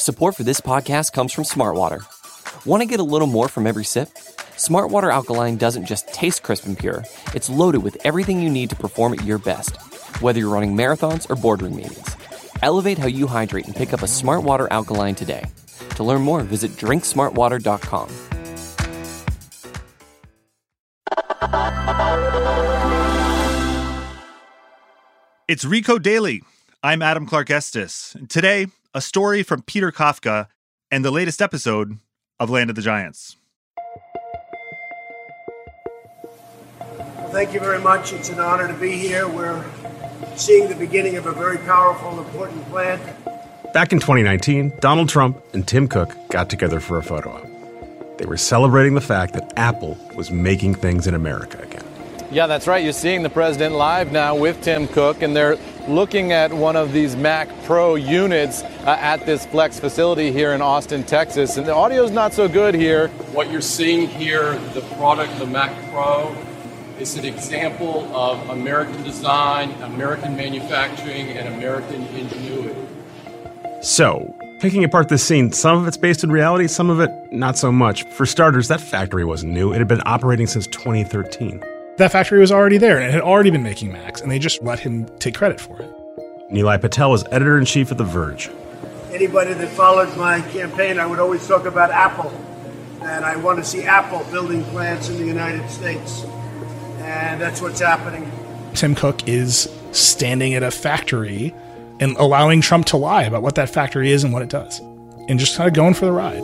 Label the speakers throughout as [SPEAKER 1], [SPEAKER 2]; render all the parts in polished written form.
[SPEAKER 1] Support for this podcast comes from Smartwater. Want to get a little more from every sip? Smartwater Alkaline doesn't just taste crisp and pure, it's loaded with everything you need to perform at your best, whether you're running marathons or boardroom meetings. Elevate how you hydrate and pick up a Smartwater Alkaline today. To learn more, visit drinksmartwater.com.
[SPEAKER 2] It's Recode Daily. I'm Adam Clark Estes. Today, a story from Peter Kafka and the latest episode of Land of the Giants.
[SPEAKER 3] Well, thank you very much. It's an honor to be here. We're seeing the beginning of a very powerful, important plan.
[SPEAKER 4] Back in 2019, Donald Trump and Tim Cook got together for a photo op. They were celebrating the fact that Apple was making things in America again.
[SPEAKER 5] Yeah, that's right. You're seeing the president live now with Tim Cook, and they're looking at one of these Mac Pro units at this Flex facility here in Austin, Texas. And the audio's not so good here.
[SPEAKER 6] What you're seeing here, the product, the Mac Pro, is an example of American design, American manufacturing, and American ingenuity.
[SPEAKER 4] So, picking apart this scene, some of it's based in reality, some of it not so much. For starters, that factory wasn't new. It had been operating since 2013.
[SPEAKER 7] That factory was already there, and it had already been making Macs, and they just let him take credit for it.
[SPEAKER 4] Nilay Patel is editor-in-chief of The Verge.
[SPEAKER 3] Anybody that followed my campaign, I would always talk about Apple. And I want to see Apple building plants in the United States. And that's what's happening.
[SPEAKER 7] Tim Cook is standing at a factory and allowing Trump to lie about what that factory is and what it does. And just kind of going for the ride.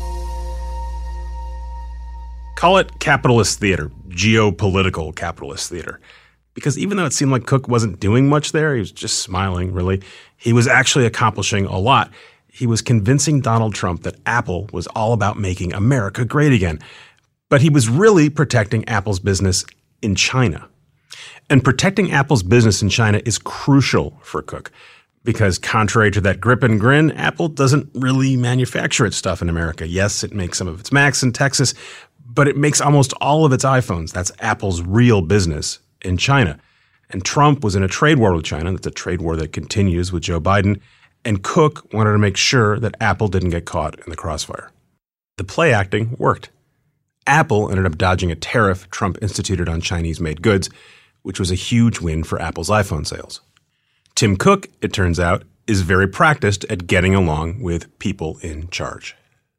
[SPEAKER 4] Call it capitalist theater, geopolitical capitalist theater. Because even though it seemed like Cook wasn't doing much there, he was just smiling, really, he was actually accomplishing a lot. He was convincing Donald Trump that Apple was all about making America great again. But he was really protecting Apple's business in China. And protecting Apple's business in China is crucial for Cook. Because contrary to that grip and grin, Apple doesn't really manufacture its stuff in America. Yes, it makes some of its Macs in Texas, but it makes almost all of its iPhones. That's Apple's real business in China. And Trump was in a trade war with China. That's a trade war that continues with Joe Biden. And Cook wanted to make sure that Apple didn't get caught in the crossfire. The play acting worked. Apple ended up dodging a tariff Trump instituted on Chinese-made goods, which was a huge win for Apple's iPhone sales. Tim Cook, it turns out, is very practiced at getting along with people in charge.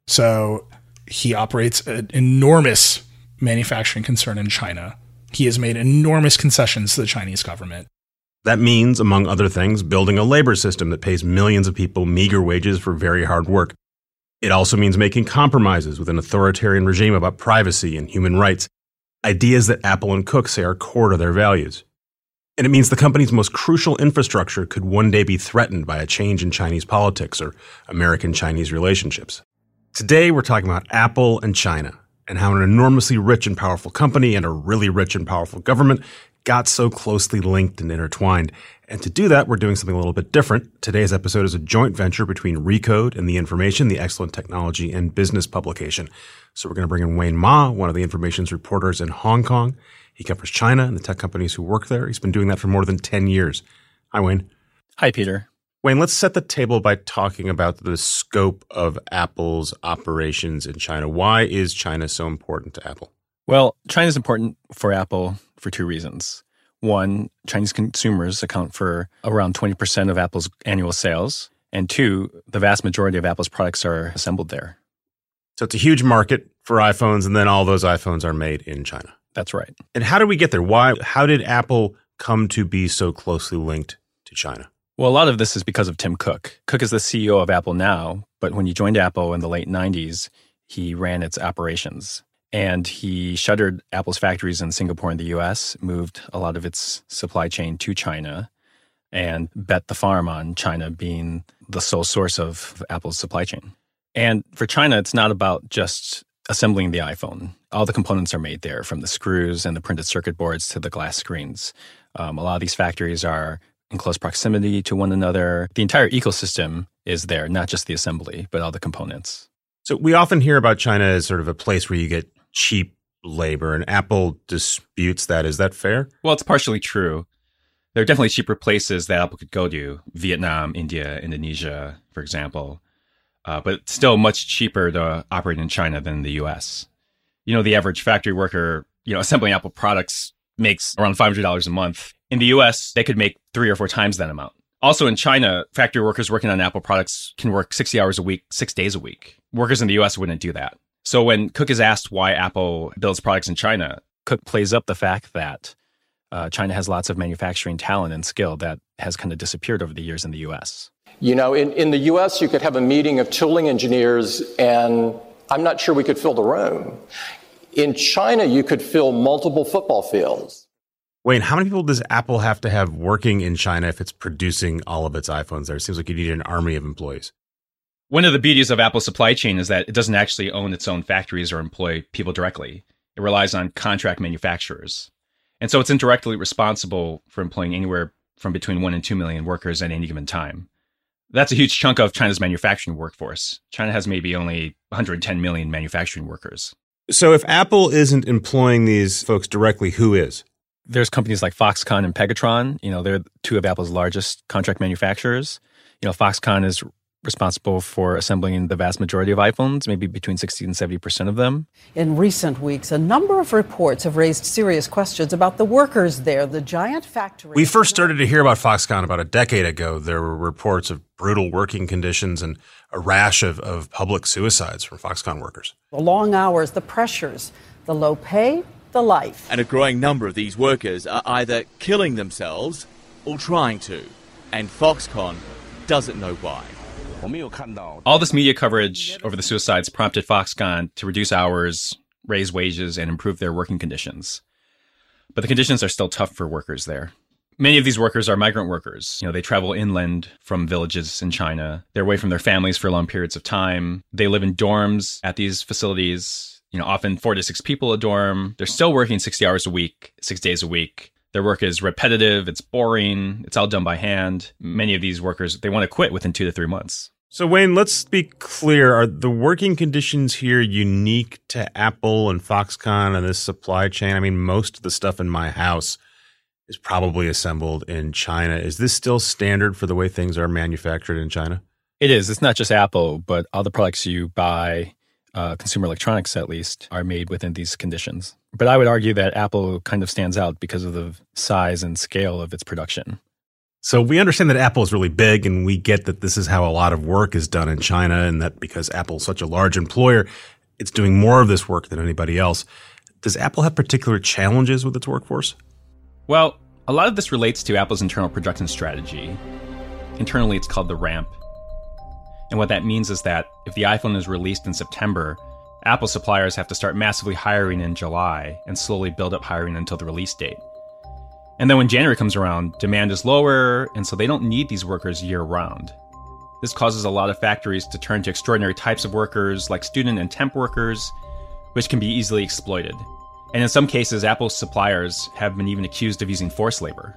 [SPEAKER 7] So he operates an enormous manufacturing concern in China. He has made enormous concessions to the Chinese government.
[SPEAKER 4] That means, among other things, building a labor system that pays millions of people meager wages for very hard work. It also means making compromises with an authoritarian regime about privacy and human rights, ideas that Apple and Cook say are core to their values. And it means the company's most crucial infrastructure could one day be threatened by a change in Chinese politics or American-Chinese relationships. Today, we're talking about Apple and China and how an enormously rich and powerful company and a really rich and powerful government got so closely linked and intertwined. And to do that, we're doing something a little bit different. Today's episode is a joint venture between Recode and The Information, the excellent technology and business publication. So we're going to bring in Wayne Ma, one of The Information's reporters in Hong Kong. He covers China and the tech companies who work there. He's been doing that for more than 10 years. Hi, Wayne.
[SPEAKER 8] Hi, Peter.
[SPEAKER 4] Wayne, let's set the table by talking about the scope of Apple's operations in China. Why is China so important to Apple?
[SPEAKER 8] Well, China is important for Apple for two reasons. One, Chinese consumers account for around 20% of Apple's annual sales. And two, the vast majority of Apple's products are assembled there.
[SPEAKER 4] So it's a huge market for iPhones, and then all those iPhones are made in China.
[SPEAKER 8] That's right.
[SPEAKER 4] And how did we get there? How did Apple come to be so closely linked to China?
[SPEAKER 8] Well, a lot of this is because of Tim Cook. Cook is the CEO of Apple now, but when he joined Apple in the late 90s, he ran its operations. And he shuttered Apple's factories in Singapore and the US, moved a lot of its supply chain to China, and bet the farm on China being the sole source of Apple's supply chain. And for China, it's not about just assembling the iPhone. All the components are made there, from the screws and the printed circuit boards to the glass screens. A lot of these factories are in close proximity to one another. The entire ecosystem is there, not just the assembly, but all the components.
[SPEAKER 4] So we often hear about China as sort of a place where you get cheap labor, and Apple disputes that. Is that fair?
[SPEAKER 8] Well, it's partially true. There are definitely cheaper places that Apple could go to. Vietnam, India, Indonesia, for example. but it's still much cheaper to operate in China than in the US. The average factory worker, assembling Apple products makes around $500 a month. In the US, they could make 3 or 4 times that amount. Also in China, factory workers working on Apple products can work 60 hours a week, 6 days a week. Workers in the US wouldn't do that. So when Cook is asked why Apple builds products in China, Cook plays up the fact that China has lots of manufacturing talent and skill that has kind of disappeared over the years in the US.
[SPEAKER 9] In the US, you could have a meeting of tooling engineers, and I'm not sure we could fill the room. In China, you could fill multiple football fields.
[SPEAKER 4] Wayne, how many people does Apple have to have working in China if it's producing all of its iPhones there? It seems like you need an army of employees.
[SPEAKER 8] One of the beauties of Apple's supply chain is that it doesn't actually own its own factories or employ people directly. It relies on contract manufacturers. And so it's indirectly responsible for employing anywhere from between 1 and 2 million workers at any given time. That's a huge chunk of China's manufacturing workforce. China has maybe only 110 million manufacturing workers.
[SPEAKER 4] So if Apple isn't employing these folks directly, who is?
[SPEAKER 8] There's companies like Foxconn and Pegatron. They're 2 of Apple's largest contract manufacturers. Foxconn is responsible for assembling the vast majority of iPhones, maybe between 60 and 70% of them.
[SPEAKER 10] In recent weeks, a number of reports have raised serious questions about the workers there, the giant factory.
[SPEAKER 4] We first started to hear about Foxconn about a decade ago. There were reports of brutal working conditions and a rash of public suicides from Foxconn workers.
[SPEAKER 10] The long hours, the pressures, the low pay, the life.
[SPEAKER 11] And a growing number of these workers are either killing themselves or trying to. And Foxconn doesn't know why.
[SPEAKER 8] All this media coverage over the suicides prompted Foxconn to reduce hours, raise wages, and improve their working conditions. But the conditions are still tough for workers there. Many of these workers are migrant workers. They travel inland from villages in China. They're away from their families for long periods of time. They live in dorms at these facilities, often 4 to 6 people a dorm. They're still working 60 hours a week, 6 days a week. Their work is repetitive, it's boring, it's all done by hand. Many of these workers, they want to quit within 2 to 3 months.
[SPEAKER 4] So Wayne, let's be clear. Are the working conditions here unique to Apple and Foxconn and this supply chain? I mean, most of the stuff in my house is probably assembled in China. Is this still standard for the way things are manufactured in China?
[SPEAKER 8] It is. It's not just Apple, but all the products you buy, consumer electronics at least, are made within these conditions. But I would argue that Apple kind of stands out because of the size and scale of its production.
[SPEAKER 4] So we understand that Apple is really big, and we get that this is how a lot of work is done in China, and that because Apple's such a large employer, it's doing more of this work than anybody else. Does Apple have particular challenges with its workforce?
[SPEAKER 8] Well, a lot of this relates to Apple's internal production strategy. Internally, it's called the ramp. And what that means is that if the iPhone is released in September, Apple suppliers have to start massively hiring in July and slowly build up hiring until the release date. And then when January comes around, demand is lower, and so they don't need these workers year-round. This causes a lot of factories to turn to extraordinary types of workers, like student and temp workers, which can be easily exploited. And in some cases, Apple's suppliers have been even accused of using forced labor.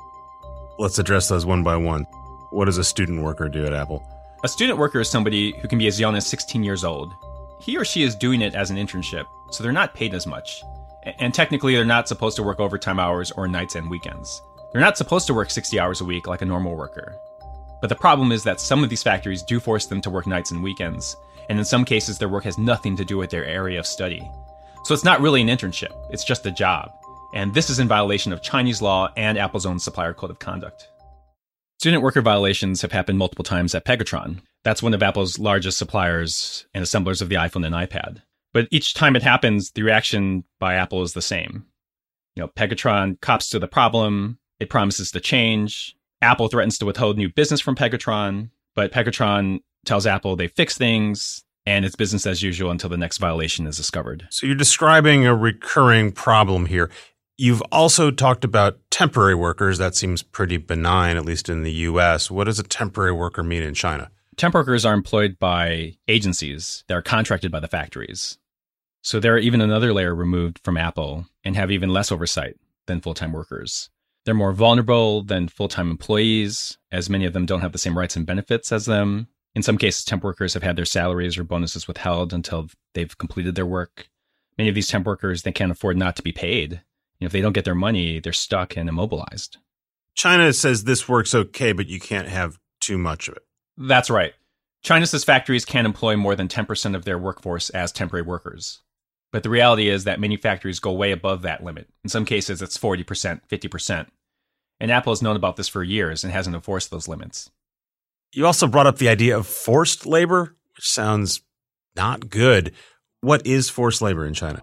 [SPEAKER 4] Let's address those one by one. What does a student worker do at Apple?
[SPEAKER 8] A student worker is somebody who can be as young as 16 years old. He or she is doing it as an internship, so they're not paid as much. And technically, they're not supposed to work overtime hours or nights and weekends. They're not supposed to work 60 hours a week like a normal worker. But the problem is that some of these factories do force them to work nights and weekends, and in some cases, their work has nothing to do with their area of study. So it's not really an internship, it's just a job. And this is in violation of Chinese law and Apple's own supplier code of conduct. Student worker violations have happened multiple times at Pegatron. That's one of Apple's largest suppliers and assemblers of the iPhone and iPad. But each time it happens, the reaction by Apple is the same. Pegatron cops to the problem, it promises to change. Apple threatens to withhold new business from Pegatron, but Pegatron tells Apple they fix things, and it's business as usual until the next violation is discovered.
[SPEAKER 4] So you're describing a recurring problem here. You've also talked about temporary workers. That seems pretty benign, at least in the U.S. What does a temporary worker mean in China?
[SPEAKER 8] Temp workers are employed by agencies that are contracted by the factories. So they're even another layer removed from Apple and have even less oversight than full-time workers. They're more vulnerable than full-time employees, as many of them don't have the same rights and benefits as them. In some cases, temp workers have had their salaries or bonuses withheld until they've completed their work. Many of these temp workers, they can't afford not to be paid. If they don't get their money, they're stuck and immobilized.
[SPEAKER 4] China says this works okay, but you can't have too much of it.
[SPEAKER 8] That's right. China says factories can employ more than 10% of their workforce as temporary workers. But the reality is that many factories go way above that limit. In some cases, it's 40%, 50%. And Apple has known about this for years and hasn't enforced those limits.
[SPEAKER 4] You also brought up the idea of forced labor, which sounds not good. What is forced labor in China?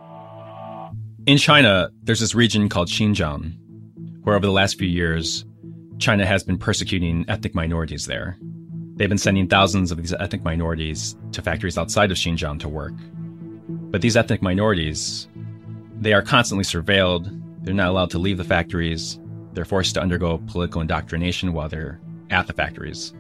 [SPEAKER 8] In China, there's this region called Xinjiang, where over the last few years, China has been persecuting ethnic minorities there. They've been sending thousands of these ethnic minorities to factories outside of Xinjiang to work. But these ethnic minorities, they are constantly surveilled. They're not allowed to leave the factories. They're forced to undergo political indoctrination while they're at the factories.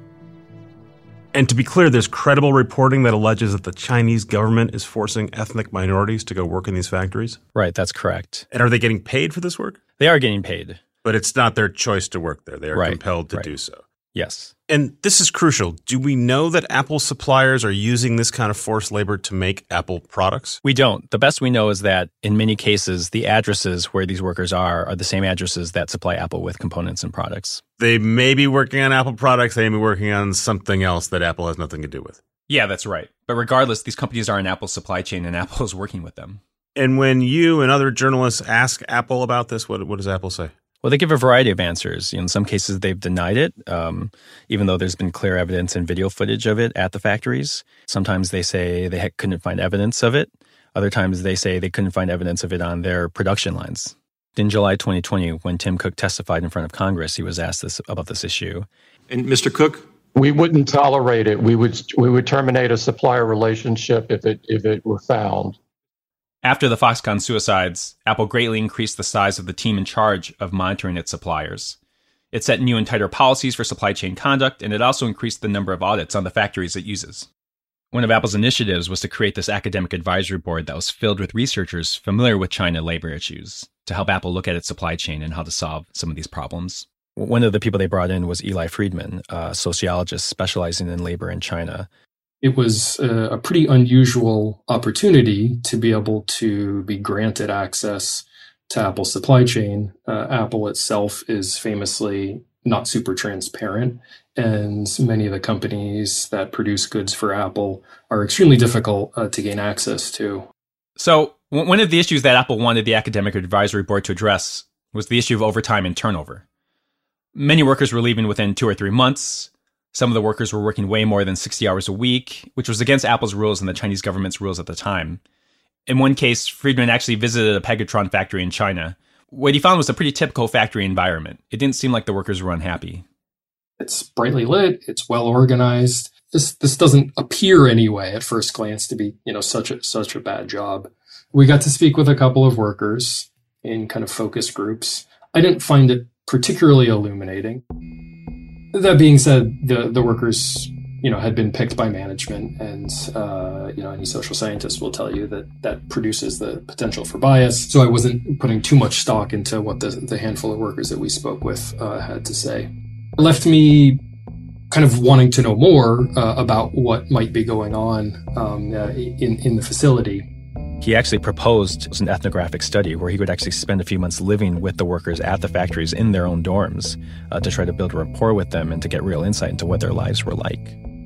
[SPEAKER 4] And to be clear, there's credible reporting that alleges that the Chinese government is forcing ethnic minorities to go work in these factories?
[SPEAKER 8] Right, that's correct.
[SPEAKER 4] And are they getting paid for this work?
[SPEAKER 8] They are getting paid.
[SPEAKER 4] But it's not their choice to work there. They are compelled to do so.
[SPEAKER 8] Yes.
[SPEAKER 4] And this is crucial. Do we know that Apple suppliers are using this kind of forced labor to make Apple products?
[SPEAKER 8] We don't. The best we know is that in many cases, the addresses where these workers are the same addresses that supply Apple with components and products.
[SPEAKER 4] They may be working on Apple products. They may be working on something else that Apple has nothing to do with.
[SPEAKER 8] Yeah, that's right. But regardless, these companies are in Apple's supply chain and Apple is working with them.
[SPEAKER 4] And when you and other journalists ask Apple about this, what does Apple say?
[SPEAKER 8] Well, they give a variety of answers. In some cases, they've denied it, even though there's been clear evidence and video footage of it at the factories. Sometimes they say they couldn't find evidence of it. Other times they say they couldn't find evidence of it on their production lines. In July 2020, when Tim Cook testified in front of Congress, he was asked about this issue.
[SPEAKER 12] And Mr. Cook?
[SPEAKER 9] We wouldn't tolerate it. We would terminate a supplier relationship if it were found.
[SPEAKER 8] After the Foxconn suicides, Apple greatly increased the size of the team in charge of monitoring its suppliers. It set new and tighter policies for supply chain conduct, and it also increased the number of audits on the factories it uses. One of Apple's initiatives was to create this academic advisory board that was filled with researchers familiar with China labor issues to help Apple look at its supply chain and how to solve some of these problems. One of the people they brought in was Eli Friedman, a sociologist specializing in labor in China.
[SPEAKER 13] It was a pretty unusual opportunity to be able to be granted access to Apple's supply chain. Apple itself is famously not super transparent, and many of the companies that produce goods for Apple are extremely difficult to gain access to.
[SPEAKER 8] So one of the issues that Apple wanted the Academic Advisory Board to address was the issue of overtime and turnover. Many workers were leaving within 2 or 3 months. Some of the workers were working way more than 60 hours a week, which was against Apple's rules and the Chinese government's rules at the time. In one case, Friedman actually visited a Pegatron factory in China. What he found was a pretty typical factory environment. It didn't seem like the workers were unhappy.
[SPEAKER 13] It's brightly lit. It's well organized. This doesn't appear anyway at first glance to be, such a bad job. We got to speak with a couple of workers in kind of focus groups. I didn't find it particularly illuminating. That being said, the workers, had been picked by management, and any social scientist will tell you that produces the potential for bias. So I wasn't putting too much stock into what the handful of workers that we spoke with had to say. It left me kind of wanting to know more about what might be going on in the facility.
[SPEAKER 8] He actually proposed an ethnographic study where he would actually spend a few months living with the workers at the factories in their own dorms to try to build a rapport with them and to get real insight into what their lives were like.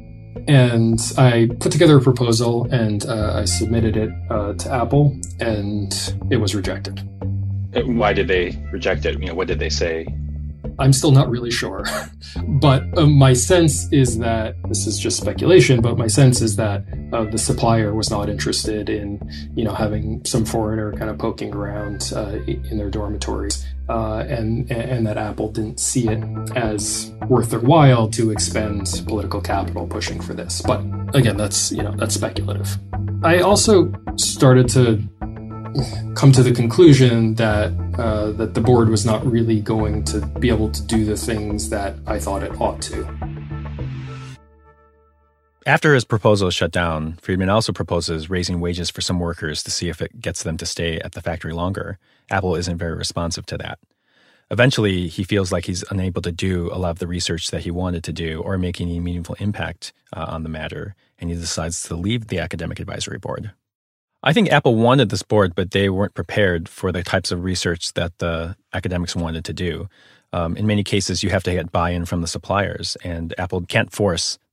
[SPEAKER 13] And I put together a proposal and I submitted it to Apple, and it was rejected.
[SPEAKER 8] Why did they reject it? What did they say?
[SPEAKER 13] I'm still not really sure. But my sense is that, this is just speculation, but my sense is that the supplier was not interested in, having some foreigner kind of poking around in their dormitories, and that Apple didn't see it as worth their while to expend political capital pushing for this. But again, that's speculative. I also started to come to the conclusion that the board was not really going to be able to do the things that I thought it ought to.
[SPEAKER 8] After his proposal is shut down, Friedman also proposes raising wages for some workers to see if it gets them to stay at the factory longer. Apple isn't very responsive to that. Eventually, he feels like he's unable to do a lot of the research that he wanted to do or make any meaningful impact on the matter, and he decides to leave the Academic Advisory Board. I think Apple wanted this board, but they weren't prepared for the types of research that the academics wanted to do. In many cases, you have to get buy-in from the suppliers, and Apple can't force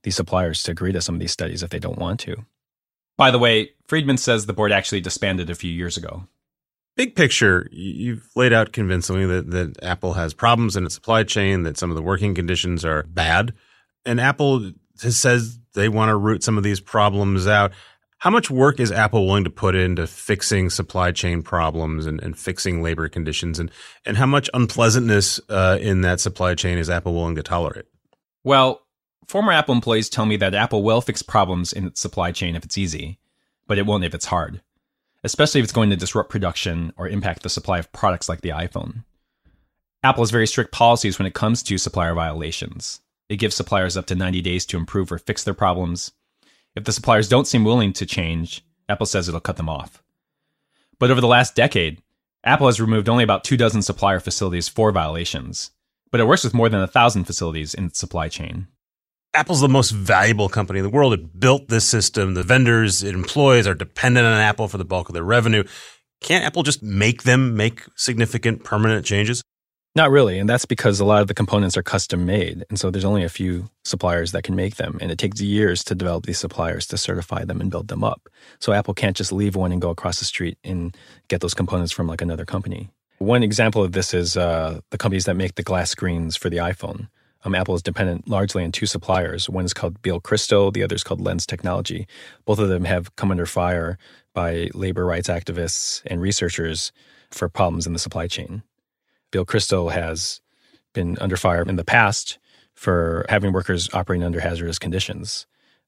[SPEAKER 8] these suppliers to agree to some of these studies if they don't want to. By the way, Friedman says the board actually disbanded a few years ago.
[SPEAKER 4] Big picture, you've laid out convincingly that Apple has problems in its supply chain, that some of the working conditions are bad. And Apple says they want to root some of these problems out. How much work is Apple willing to put into fixing supply chain problems and fixing labor conditions? And how much unpleasantness in that supply chain is Apple willing to tolerate?
[SPEAKER 8] Well, former Apple employees tell me that Apple will fix problems in its supply chain if it's easy, but it won't if it's hard, especially if it's going to disrupt production or impact the supply of products like the iPhone. Apple has very strict policies when it comes to supplier violations. It gives suppliers up to 90 days to improve or fix their problems. If the suppliers don't seem willing to change, Apple says it'll cut them off. But over the last decade, Apple has removed only about 24 supplier facilities for violations, but it works with more than 1,000 facilities in its supply chain.
[SPEAKER 4] Apple's the most valuable company in the world. It built this system. The vendors it employs are dependent on Apple for the bulk of their revenue. Can't Apple just make significant permanent changes?
[SPEAKER 8] Not really, and that's because a lot of the components are custom made, and so there's only a few suppliers that can make them, and it takes years to develop these suppliers to certify them and build them up. So Apple can't just leave one and go across the street and get those components from like another company. One example of this is the companies that make the glass screens for the iPhone. Apple is dependent largely on two suppliers. One is called Biel Crystal, the other is called Lens Technology. Both of them have come under fire by labor rights activists and researchers for problems in the supply chain. Biel Crystal has been under fire in the past for having workers operating under hazardous conditions.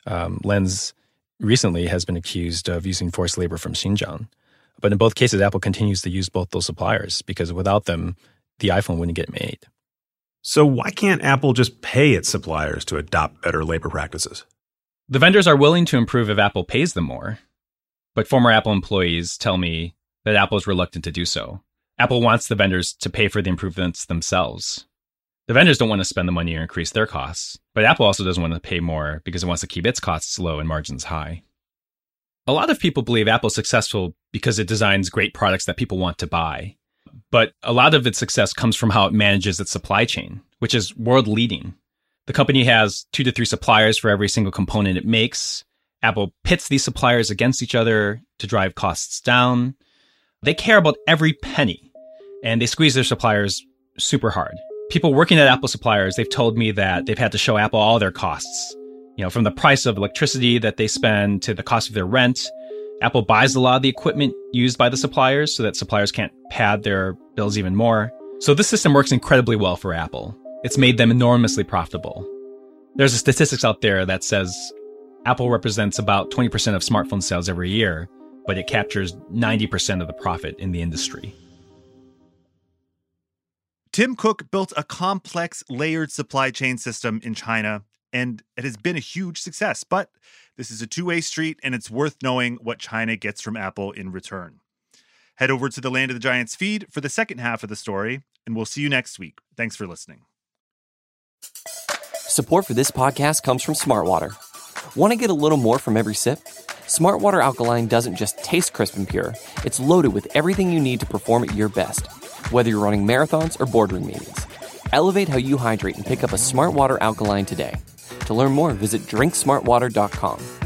[SPEAKER 8] Lens recently has been accused of using forced labor from Xinjiang. But in both cases, Apple continues to use both those suppliers because without them, the iPhone wouldn't get made.
[SPEAKER 4] So why can't Apple just pay its suppliers to adopt better labor practices?
[SPEAKER 8] The vendors are willing to improve if Apple pays them more. But former Apple employees tell me that Apple is reluctant to do so. Apple wants the vendors to pay for the improvements themselves. The vendors don't want to spend the money or increase their costs, but Apple also doesn't want to pay more because it wants to keep its costs low and margins high. A lot of people believe Apple's successful because it designs great products that people want to buy. But a lot of its success comes from how it manages its supply chain, which is world-leading. The company has 2 to 3 suppliers for every single component it makes. Apple pits these suppliers against each other to drive costs down. They care about every penny, and they squeeze their suppliers super hard. People working at Apple suppliers, they've told me that they've had to show Apple all their costs. From the price of electricity that they spend to the cost of their rent. Apple buys a lot of the equipment used by the suppliers so that suppliers can't pad their bills even more. So this system works incredibly well for Apple. It's made them enormously profitable. There's a statistics out there that says Apple represents about 20% of smartphone sales every year, but it captures 90% of the profit in the industry.
[SPEAKER 2] Tim Cook built a complex, layered supply chain system in China, and it has been a huge success. But this is a two-way street, and it's worth knowing what China gets from Apple in return. Head over to the Land of the Giants feed for the second half of the story, and we'll see you next week. Thanks for listening.
[SPEAKER 1] Support for this podcast comes from Smartwater. Want to get a little more from every sip? Smartwater Alkaline doesn't just taste crisp and pure. It's loaded with everything you need to perform at your best, whether you're running marathons or boardroom meetings. Elevate how you hydrate and pick up a Smartwater Alkaline today. To learn more, visit drinksmartwater.com.